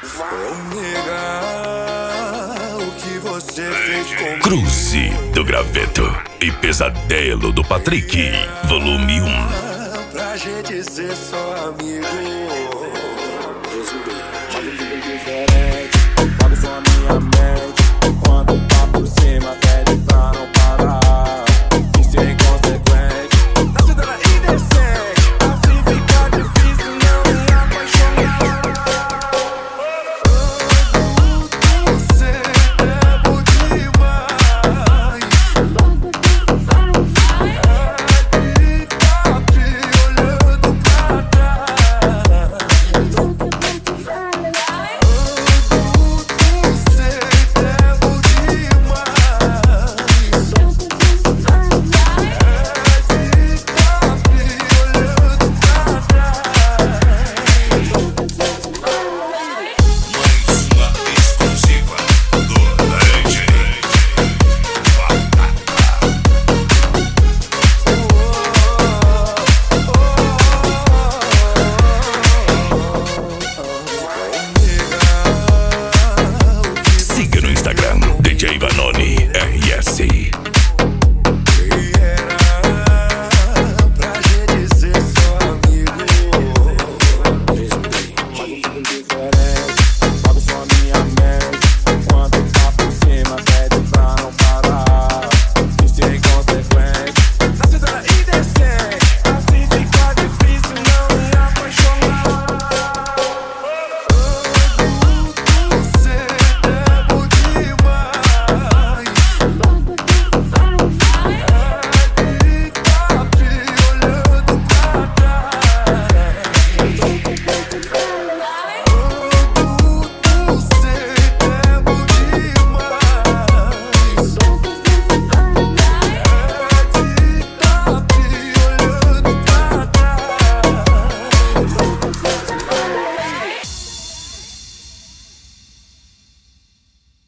O que você fez comigo? Cruze do Graveto e Pesadelo do Patrick, volume 1. Pra gente ser só amigo. Pago só minha mente. Quando tá por cima, pede pra não parar. Isso é inconsequente. Na cidade indecente. Assim fica difícil não me apaixonar. Você é bom demais. Olhando pra trás. Siga no Instagram, DJ Vanoni RS.